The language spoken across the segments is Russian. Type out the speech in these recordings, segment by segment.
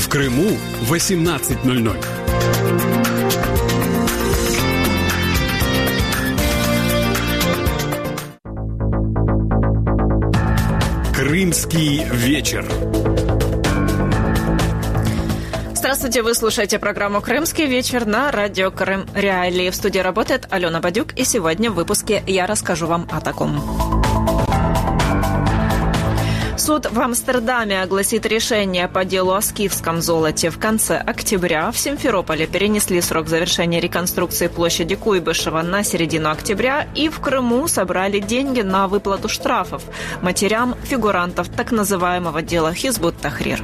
В Крыму 18:00. Крымский вечер. Здравствуйте, вы слушаете программу «Крымский вечер» на радио Крым Реалии. В студии работает Алена Бадюк, и сегодня в выпуске я расскажу вам о таком. Суд в Амстердаме огласит решение по делу о скифском золоте. В конце октября в Симферополе перенесли срок завершения реконструкции площади Куйбышева на середину октября, и в Крыму собрали деньги на выплату штрафов матерям фигурантов так называемого дела Хизбут-Тахрир.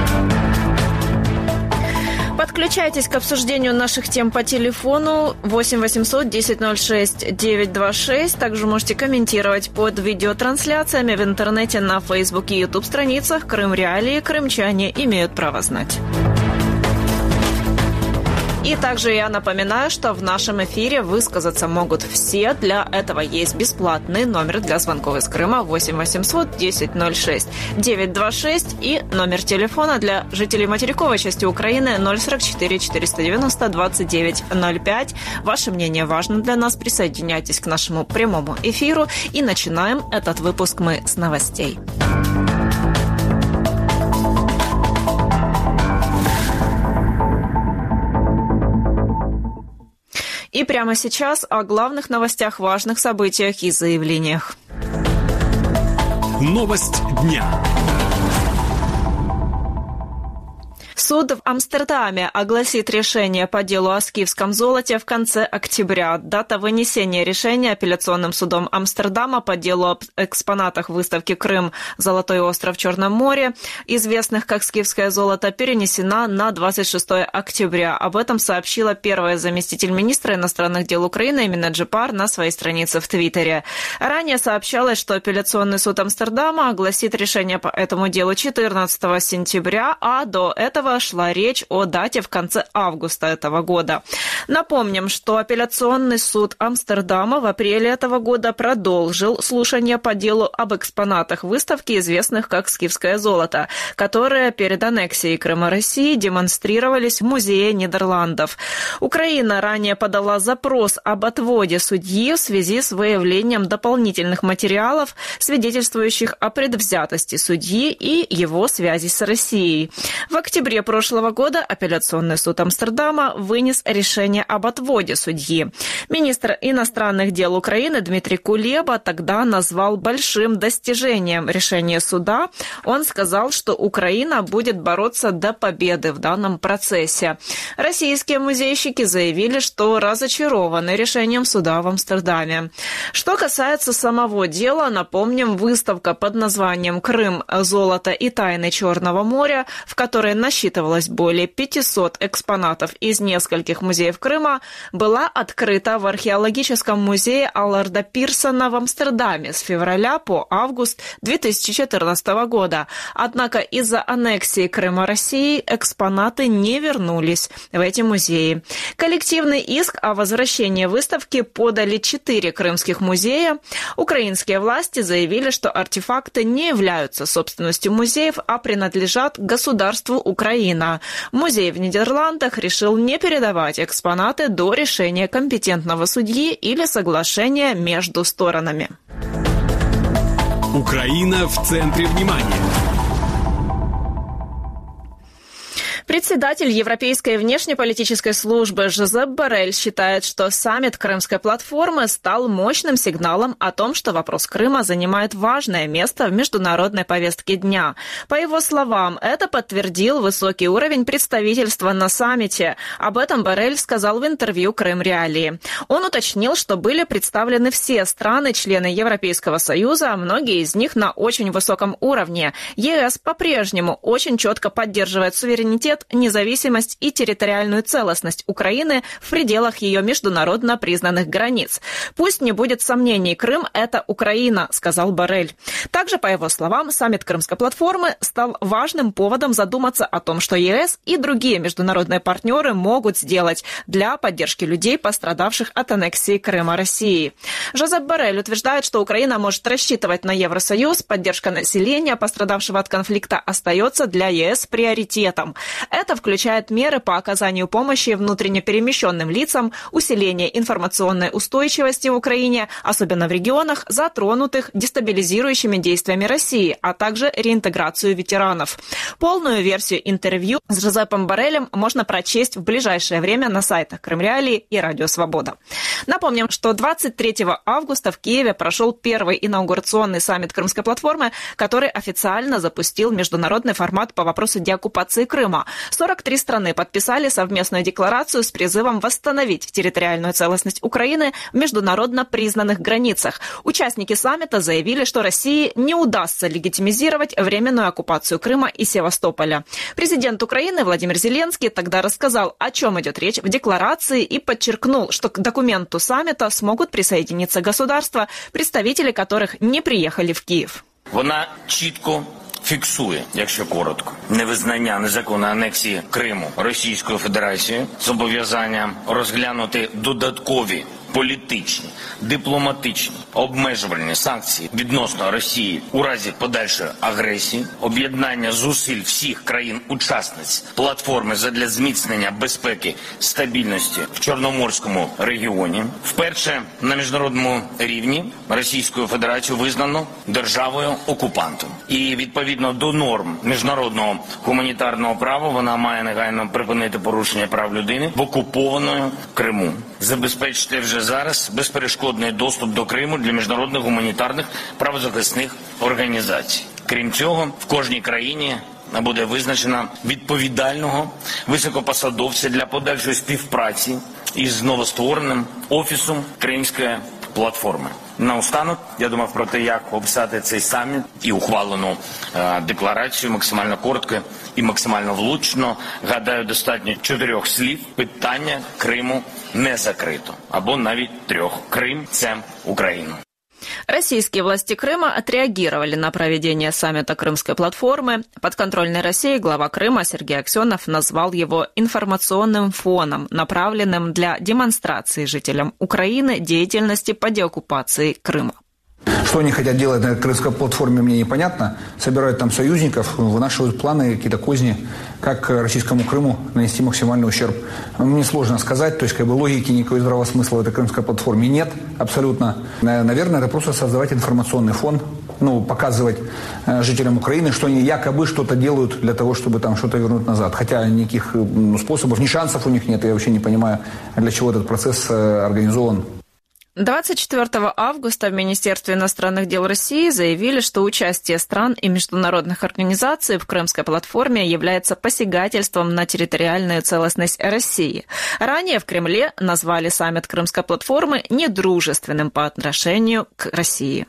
Подключайтесь к обсуждению наших тем по телефону 8 800 1006 926. Также можете комментировать под видеотрансляциями в интернете на Facebook и YouTube страницах Крым Реалии. Крымчане имеют право знать. И также я напоминаю, что в нашем эфире высказаться могут все. Для этого есть бесплатный номер для звонков из Крыма 8 800 1006 926 и номер телефона для жителей материковой части Украины 044 490 29 05. Ваше мнение важно для нас. Присоединяйтесь к нашему прямому эфиру. И начинаем этот выпуск мы с новостей. И прямо сейчас о главных новостях, важных событиях и заявлениях. Новость дня. Суд в Амстердаме огласит решение по делу о скифском золоте в конце октября. Дата вынесения решения апелляционным судом Амстердама по делу об экспонатах выставки «Крым. Золотой остров в Черном море», известных как скифское золото, перенесена на 26 октября. Об этом сообщила первая заместитель министра иностранных дел Украины Эмина Джипар на своей странице в Твиттере. Ранее сообщалось, что апелляционный суд Амстердама огласит решение по этому делу 14 сентября, а до этого шла речь о дате в конце августа этого года. Напомним, что апелляционный суд Амстердама в апреле этого года продолжил слушание по делу об экспонатах выставки, известных как скифское золото, которые перед аннексией Крыма России демонстрировались в Музее Нидерландов. Украина ранее подала запрос об отводе судьи в связи с выявлением дополнительных материалов, свидетельствующих о предвзятости судьи и его связи с Россией. В октябре прошлого года апелляционный суд Амстердама вынес решение об отводе судьи. Министр иностранных дел Украины Дмитрий Кулеба тогда назвал большим достижением решения суда. Он сказал, что Украина будет бороться до победы в данном процессе. Российские музейщики заявили, что разочарованы решением суда в Амстердаме. Что касается самого дела, напомним, выставка под названием «Крым. Золото и тайны Черного моря», в которой насчитывалось более 500 экспонатов из нескольких музеев Крыма, была открыта в археологическом музее Алларда Пирсона в Амстердаме с февраля по август 2014 года. Однако из-за аннексии Крыма России экспонаты не вернулись в эти музеи. Коллективный иск о возвращении выставки подали 4 крымских музея. Украинские власти заявили, что артефакты не являются собственностью музеев, а принадлежат государству Украина. Музей в Нидерландах решил не передавать экспонаты до решения компетентного судьи или соглашения между сторонами. Украина в центре внимания. Председатель Европейской внешнеполитической службы Жозеп Боррель считает, что саммит Крымской платформы стал мощным сигналом о том, что вопрос Крыма занимает важное место в международной повестке дня. По его словам, это подтвердил высокий уровень представительства на саммите. Об этом Боррель сказал в интервью Крым Реалии. Он уточнил, что были представлены все страны-члены Европейского Союза, многие из них на очень высоком уровне. ЕС по-прежнему очень четко поддерживает суверенитет, независимость и территориальную целостность Украины в пределах ее международно признанных границ. Пусть не будет сомнений, Крым – это Украина, сказал Боррель. Также, по его словам, саммит Крымской платформы стал важным поводом задуматься о том, что ЕС и другие международные партнеры могут сделать для поддержки людей, пострадавших от аннексии Крыма России. Жозеп Боррель утверждает, что Украина может рассчитывать на Евросоюз, поддержка населения, пострадавшего от конфликта, остается для ЕС приоритетом. Это включает меры по оказанию помощи внутренне перемещенным лицам, усиление информационной устойчивости в Украине, особенно в регионах, затронутых дестабилизирующими действиями России, а также реинтеграцию ветеранов. Полную версию интервью с Жозепом Борреллем можно прочесть в ближайшее время на сайтах Крымреалии и Радио Свобода. Напомним, что 23 августа в Киеве прошел первый инаугурационный саммит Крымской платформы, который официально запустил международный формат по вопросу деоккупации Крыма. 43 страны подписали совместную декларацию с призывом восстановить территориальную целостность Украины в международно признанных границах. Участники саммита заявили, что России не удастся легитимизировать временную оккупацию Крыма и Севастополя. Президент Украины Владимир Зеленский тогда рассказал, о чем идет речь в декларации, и подчеркнул, что к документу саммита смогут присоединиться государства, представители которых не приехали в Київ. Вона чітко фіксує, якщо коротко, невизнання незаконної анексії Криму Російською Федерацією, зобов'язання розглянути додаткові політичні, дипломатичні, обмежувальні санкції відносно Росії у разі подальшої агресії, об'єднання зусиль всіх країн-учасниць платформи задля зміцнення безпеки, стабільності в Чорноморському регіоні. Вперше на міжнародному рівні Російською Федерацією визнано державою-окупантом. І відповідно до норм міжнародного гуманітарного права вона має негайно припинити порушення прав людини в окупованому Криму. Забезпечити вже зараз безперешкодний доступ до Криму для міжнародних гуманітарних правозахисних організацій. Крім цього, в кожній країні буде визначено відповідального високопосадовця для подальшої співпраці із новоствореним Офісом Кримської платформи. Наостанок, я думав про те, як описати цей саміт і ухвалену декларацію максимально коротко і максимально влучно. Гадаю, достатньо 4 слів. Питання Криму не закрито. Або навіть 3. Крим – це Україна. Российские власти Крыма отреагировали на проведение саммита Крымской платформы. Подконтрольной России глава Крыма Сергей Аксенов назвал его информационным фоном, направленным для демонстрации жителям Украины деятельности по деоккупации Крыма. Что они хотят делать на Крымской платформе, мне непонятно. Собирают там союзников, вынашивают планы, какие-то козни, как российскому Крыму нанести максимальный ущерб. Мне сложно сказать, то есть логики никакого здравого смысла в этой Крымской платформе нет абсолютно. Наверное, это просто создавать информационный фон, показывать жителям Украины, что они якобы что-то делают для того, чтобы там что-то вернуть назад. Хотя никаких способов, ни шансов у них нет. Я вообще не понимаю, для чего этот процесс организован. 24 августа в Министерстве иностранных дел России заявили, что участие стран и международных организаций в Крымской платформе является посягательством на территориальную целостность России. Ранее в Кремле назвали саммит Крымской платформы недружественным по отношению к России.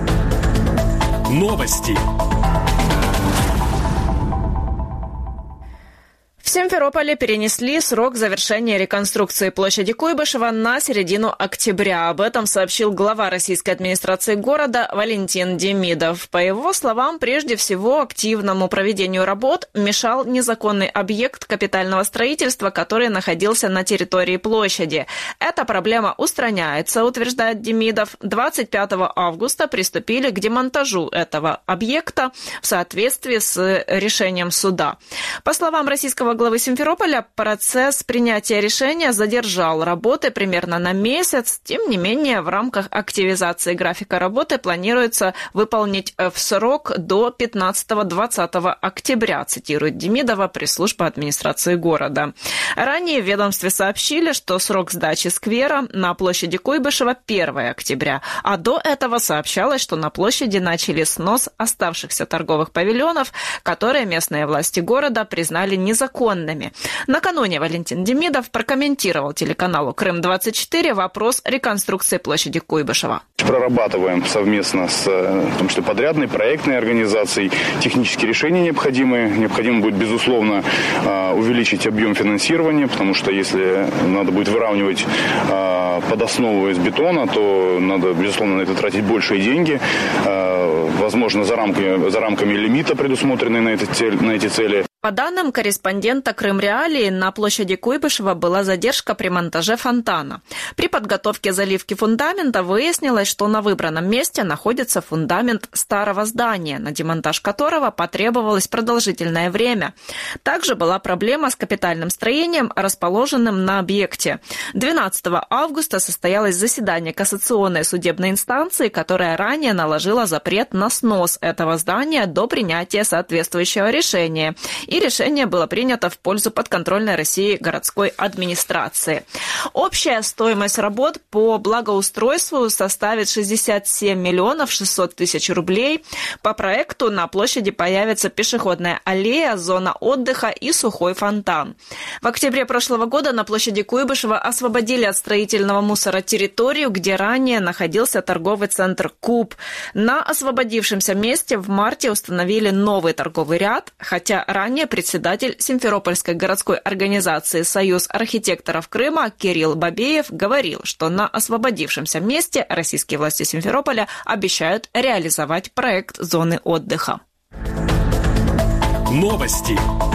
Новости. В Симферополе перенесли срок завершения реконструкции площади Куйбышева на середину октября. Об этом сообщил глава российской администрации города Валентин Демидов. По его словам, прежде всего активному проведению работ мешал незаконный объект капитального строительства, который находился на территории площади. Эта проблема устраняется, утверждает Демидов. 25 августа приступили к демонтажу этого объекта в соответствии с решением суда. По словам российского главы Симферополя, процесс принятия решения задержал работы примерно на месяц. Тем не менее, в рамках активизации графика работы планируется выполнить в срок до 15-20 октября, цитирует Демидова пресс-служба администрации города. Ранее в ведомстве сообщили, что срок сдачи сквера на площади Куйбышева 1 октября, а до этого сообщалось, что на площади начали снос оставшихся торговых павильонов, которые местные власти города признали незаконными. Накануне Валентин Демидов прокомментировал телеканалу «Крым-24» вопрос реконструкции площади Куйбышева. Прорабатываем совместно с в том числе подрядной, проектной организацией технические решения необходимые. Необходимо будет, безусловно, увеличить объем финансирования, потому что если надо будет выравнивать под основу из бетона, то надо, безусловно, на это тратить большие деньги. Возможно, за рамками лимита, предусмотренные на эти цели. По данным корреспондента «Крым-Реалии», на площади Куйбышева была задержка при монтаже фонтана. При подготовке заливки фундамента выяснилось, что на выбранном месте находится фундамент старого здания, на демонтаж которого потребовалось продолжительное время. Также была проблема с капитальным строением, расположенным на объекте. 12 августа состоялось заседание кассационной судебной инстанции, которая ранее наложила запрет на снос этого здания до принятия соответствующего решения. И решение было принято в пользу подконтрольной России городской администрации. Общая стоимость работ по благоустройству составит 67 миллионов 600 тысяч рублей. По проекту на площади появится пешеходная аллея, зона отдыха и сухой фонтан. В октябре прошлого года на площади Куйбышева освободили от строительного мусора территорию, где ранее находился торговый центр «Куб». На освободившемся месте в марте установили новый торговый ряд, хотя ранее председатель Симферопольской городской организации «Союз архитекторов Крыма» Кирилл Бабеев говорил, что на освободившемся месте российские власти Симферополя обещают реализовать проект зоны отдыха. Новости.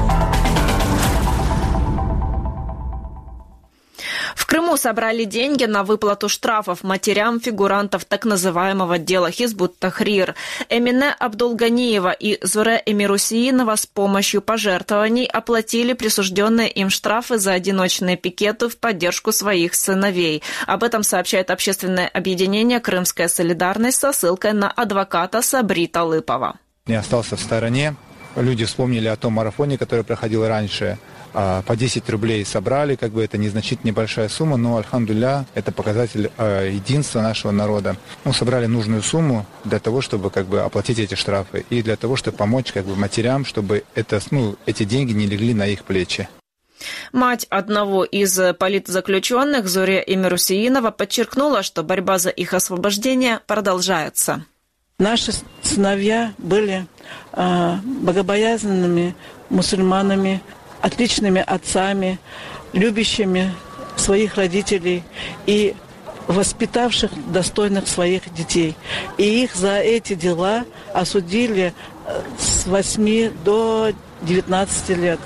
В Крыму собрали деньги на выплату штрафов матерям фигурантов так называемого дела Хизбут-Тахрир. Эмине Абдулганиева и Зуре Эмирусиинова с помощью пожертвований оплатили присужденные им штрафы за одиночные пикеты в поддержку своих сыновей. Об этом сообщает общественное объединение «Крымская солидарность» со ссылкой на адвоката Сабри Талыпова. Не остался в стороне. Люди вспомнили о том марафоне, который проходил раньше. По 10 рублей собрали, это незначительно небольшая сумма, но, альхамдулилля, это показатель единства нашего народа. Собрали нужную сумму для того, чтобы оплатить эти штрафы и для того, чтобы помочь матерям, чтобы эти деньги не легли на их плечи. Мать одного из политзаключенных, Зуре Эмирусиинова, подчеркнула, что борьба за их освобождение продолжается. Наши сыновья были богобоязненными мусульманами, отличными отцами, любящими своих родителей и воспитавших достойных своих детей. И их за эти дела осудили с 8 до 19 лет.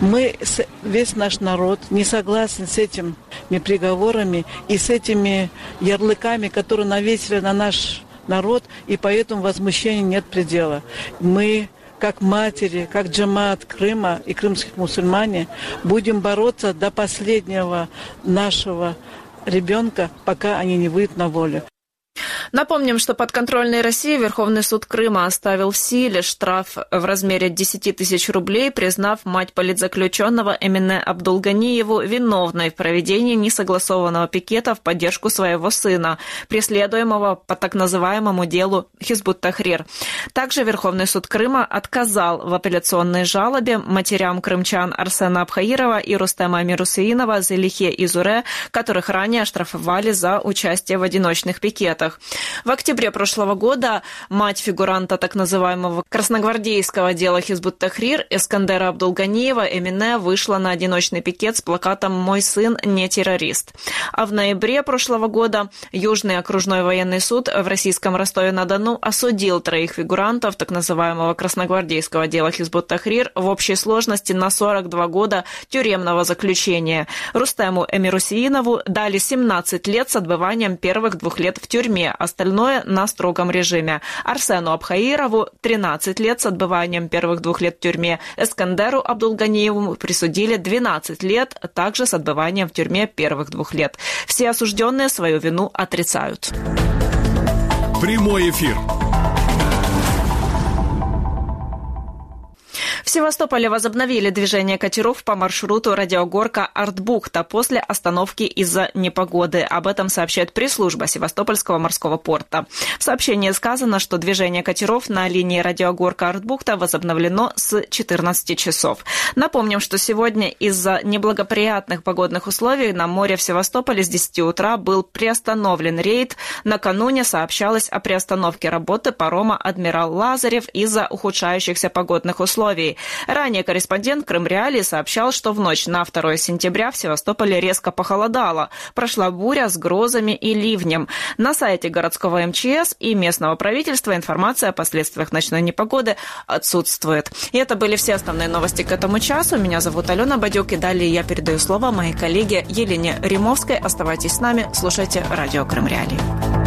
Весь наш народ не согласен с этими приговорами и с этими ярлыками, которые навесили на наш народ, и поэтому возмущению нет предела. Мы, как матери, как джамаат Крыма и крымских мусульмане, будем бороться до последнего нашего ребенка, пока они не выйдут на волю. Напомним, что подконтрольной России Верховный суд Крыма оставил в силе штраф в размере 10 тысяч рублей, признав мать политзаключенного Эмине Абдулганиеву виновной в проведении несогласованного пикета в поддержку своего сына, преследуемого по так называемому делу Хизбут-Тахрир. Также Верховный суд Крыма отказал в апелляционной жалобе матерям крымчан Арсена Абхаирова и Рустема Эмирусиинова, Зелихе и Зуре, которых ранее оштрафовали за участие в одиночных пикетах. В октябре прошлого года мать фигуранта так называемого красногвардейского дела Хизбут-Тахрир Эскандера Абдулганиева Эмине вышла на одиночный пикет с плакатом «Мой сын не террорист». А в ноябре прошлого года Южный окружной военный суд в российском Ростове-на-Дону осудил 3 фигурантов так называемого красногвардейского дела Хизбут-Тахрир в общей сложности на 42 года тюремного заключения. Рустему Эмирусиинову дали 17 лет с отбыванием первых 2 лет в тюрьме, остальное на строгом режиме. Арсену Абхаирову 13 лет с отбыванием первых 2 лет в тюрьме. Эскандеру Абдулганиеву присудили 12 лет, также с отбыванием в тюрьме первых 2 лет. Все осужденные свою вину отрицают. Прямой эфир. В Севастополе возобновили движение катеров по маршруту Радиогорка-Артбухта после остановки из-за непогоды. Об этом сообщает пресс-служба Севастопольского морского порта. В сообщении сказано, что движение катеров на линии Радиогорка-Артбухта возобновлено с 14 часов. Напомним, что сегодня из-за неблагоприятных погодных условий на море в Севастополе с 10 утра был приостановлен рейд. Накануне сообщалось о приостановке работы парома «Адмирал Лазарев» из-за ухудшающихся погодных условий. Ранее корреспондент Крымреалии сообщал, что в ночь на 2 сентября в Севастополе резко похолодало. Прошла буря с грозами и ливнем. На сайте городского МЧС и местного правительства информация о последствиях ночной непогоды отсутствует. И это были все основные новости к этому часу. Меня зовут Алена Бадюк, и далее я передаю слово моей коллеге Елене Римовской. Оставайтесь с нами, слушайте радио Крымреалии.